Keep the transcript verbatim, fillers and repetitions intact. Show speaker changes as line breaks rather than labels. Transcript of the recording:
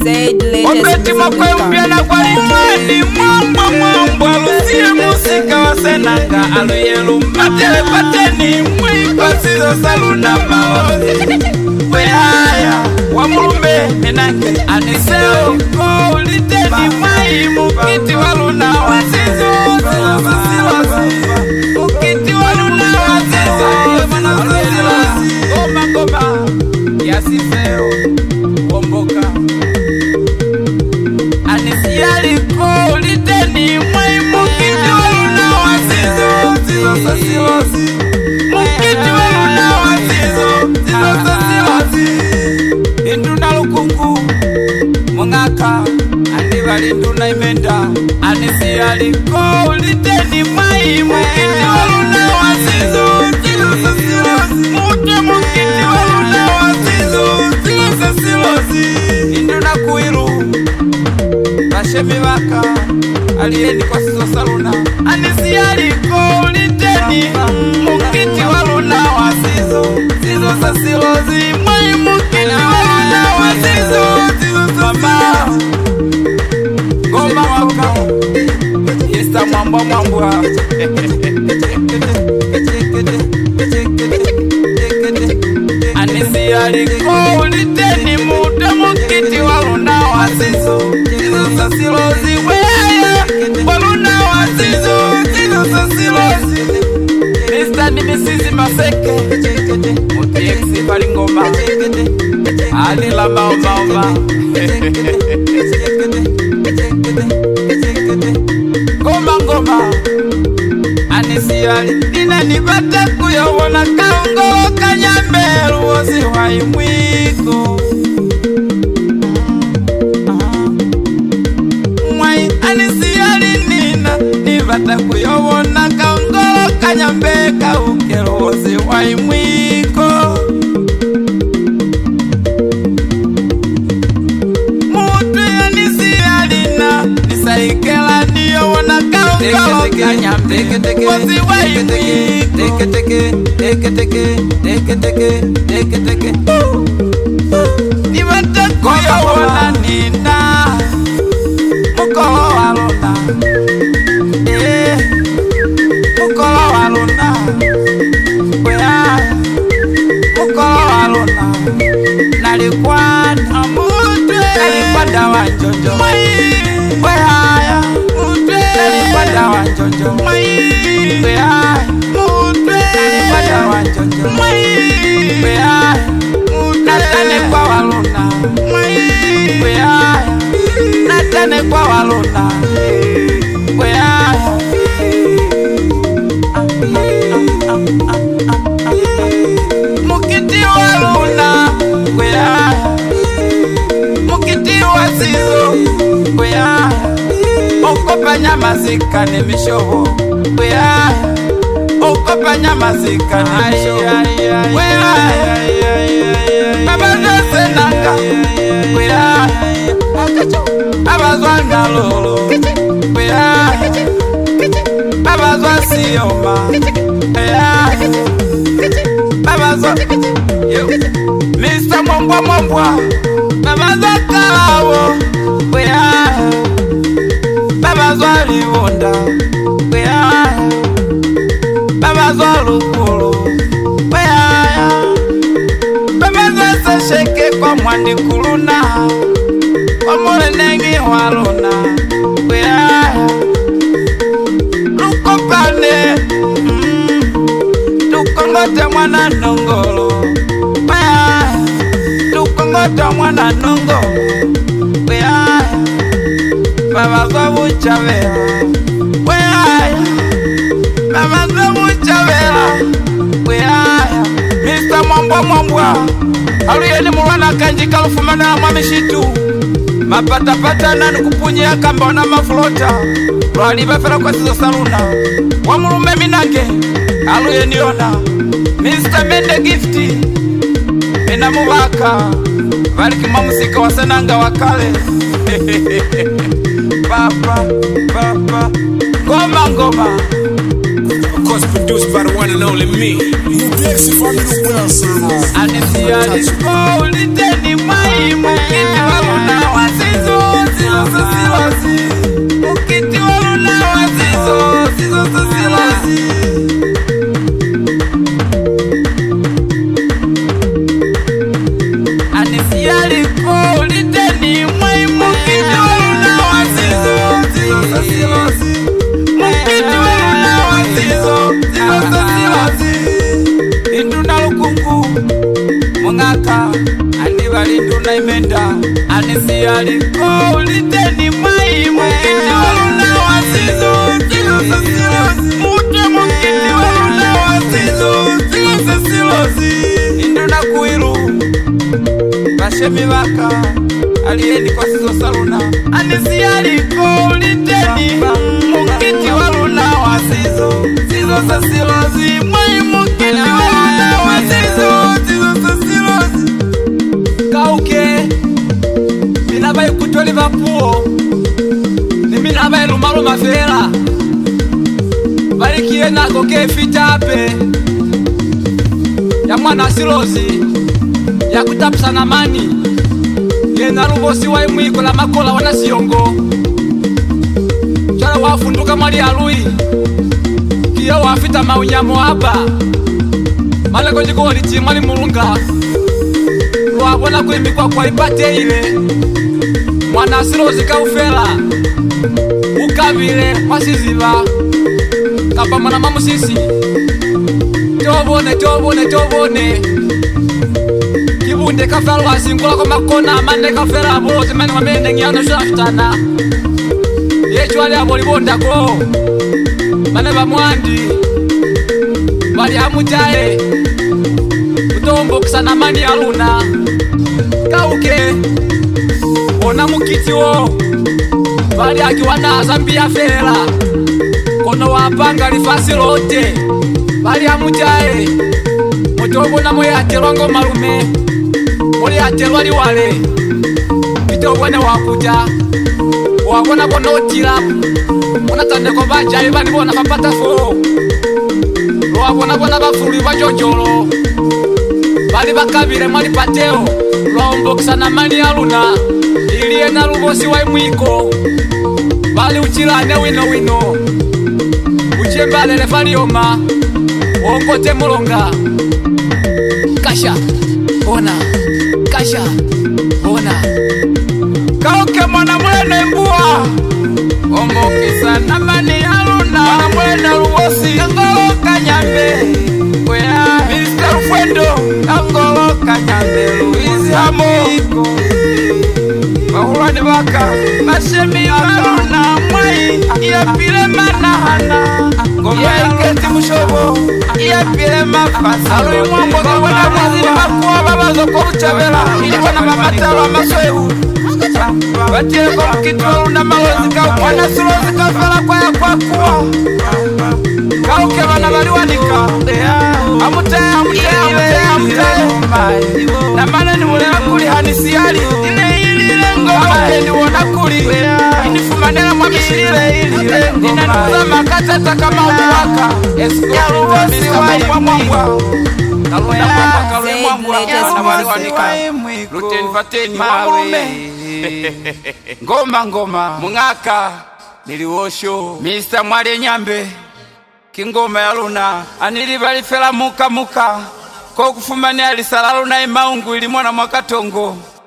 Opeti mokwe mpya na kwa limani mwamba mwamba lusie musika wa senanga aluyelu matele pateni mwiko sizo saluna maozi Weaya wa mulume menange aniseo ko liteni mai mukiti waluna wasizo mukiti waluna wasizo Goma goma yasifeo womboka Anisiali ko liteni mai mukiti waluna wasizo Sizo sasilozi Mukiti waluna wasizo Sizo sasilozi Induna lukungu Mungaka Andivali induna imenda Anisiali ko liteni mai mukiti waluna wasizo Sizo sasilozi Mute mukiti waluna wasizo Sizo sasilozi Induna kuiru Rashemi waka Alieni kwa sizo saluna Anisiali ko liteni mukiti waluna wasizo Sizo sasilozi Mai mukiti waluna wasizo Sizo sasilozi Goma waka Yesta mwamba mwamba Anisiali ko liteni mute mukiti waluna wasizo Sizo sasilozi Weaya waluna wasizo Sizo sasilozi Mista ni misizi maseke Muti eksi pali ngoma Alila mao mao mao Ngoma ngoma Anisiali Nina nibata kuyawona kaungolo kanyamberu Ozi wa imwiko Mwai Anisiali nina Nibata kuyawona kaungolo kanyambeka Ukero ozi wa imwiko Mutu Anisiali na Nisaikela niyo wana kaungolo kanyambeka Ozi wa imwiko Teke teke, teke teke, teke teke, teke teke Nibata kuyawona nina Mukolo waluna Eh Mukolo waluna Weaya Mukolo waluna Nalikwana Mutwe Nalikwada wanjonjo Weaya Mutwe Nalikwada wanjonjo Weaya Mutwe Nalikwada wanjonjo Weaya Natane kwa waluna Weaya Natane kwa waluna Weaya Mukiti waluna Weaya Mukiti wasizo Weaya Okopa nyamazika ni mishoho Weaya Okopa nyamazika ni mishoho Weaya Baba zose nanga Weaya Abazwa ngalolo Weaya Abazwa siyoma Weaya Abazwa Mister Mwambwa Mwambwa Abazwa kawo Weaya Abazwa livonda Weaya Abazwa lukulu Weaya Abazwa sesheke kwa mwandi kuluna Kwa mule nengi waluna Weaya Lukopane mm, Lukongote mwana nongolo Weaya Lukongote mwana nongolo Weaya Babazwa buchavera Weaya Babazwa buchavera Weaya Mister Mwambwa Mwambwa Aluyeni mwana kanji kalufumana mwamishitu Mapata pata nani kupunya kamba na maflota Lwali bafera kwa sizo saluna Wamulume minange Aluyeni ona Mister Mende Gifti Mina mubaka Valiki mamusika wasenanga wakale Papa, papa Ngoma ngoma
Of course produced by the one and only me
Anisiali ko liteni mai mukiti waluna wasi aliko uliteni mwai mukiti waluna wasizo Silosa silosi Mute mukiti waluna wasizo Silosa silosi Induna kuilu Bashemi baka Alieni kwa sizo saluna Anisi aliko uliteni Mukiti waluna wasizo Silosa silosi Mwai mukiti waluna wasizo Silosa silosi Kauke Minabai kutoli vapuo Ni minabai lumaro mafera Barikie nako kefitape Ya mwana silozi Ya kutapsa na mani Yena lubosi wa imwiko la makola wana siyongo Chara wafunduka mwali alui Kiyo wafita maunyamo hapa Maleko jiko walichi mwali mulunga Luabona kulimikwa kwa ipate ile Mwana silozi kaufela Ukavile mwasiziva Kapa mwana mamusisi Tobone, tobone, tobone Kibunde kafela wasingula kwa makona Mande kafela abozi mani wamende ngiyana shulaftana Yechu wale abolibonda ko Mane bamwandi Wali hamutae Utombo kusana mani aluna Kauke Ona mukiti wo Wali akiwana zambia fela Kono wapanga lifasi lote Wali hamutae Mutobo na moya atelongo malume Muli atelwali wale Pito wane wakuja Wakona kono tilapu Muna tande kwa baja ibani bona papata fo Wakona bona bafuli wajojolo Bali bakabire mwali pateo Lwaombokisa na mani aluna Ilie na lubosi wa imwiko Bali uchilane wino wino Uchembale lefali oma Ongote mulonga Kasha Ona Kasha Ona Kauke mwana mwene mbua Ombokisa na mani aluna Mwana mwene lubosi Ngolo kanyambe Kwea mister Fuendo Ngolo kanyambe Luizi hamiko Mahulani baka Bashemi aluna mwai Iapile manahana Ngoma iketi mushobo Iapile mafasa Alui mwambo Ngona mwazini makuwa babazo kwa uchabela Iliko na mamata wa maswehu Batile kwa mkitu waluna mawazi Kaukwana sulozi kafala kwa ya kwa kuwa Kauke wana baliwanika Amute, amute, amute, amute Na mane ni mule akuli hanisiyali Ile ili ngoma Ndi wona kuli Inifumanela mwamishile ili Ninanuza makatata kama umuwaka Esiko ya lubosi wa imwambwa Kalwe ya mwambwa, kalwe ya mwambwa Wana waliwanika Luteni fateni wamume Ngoma ngoma Mungaka Niliwosho mister Mwale Nyambe Kingoma ya luna Anili balifela muka muka Kwa kufumani alisala luna imaungu ili mwana mwakatongo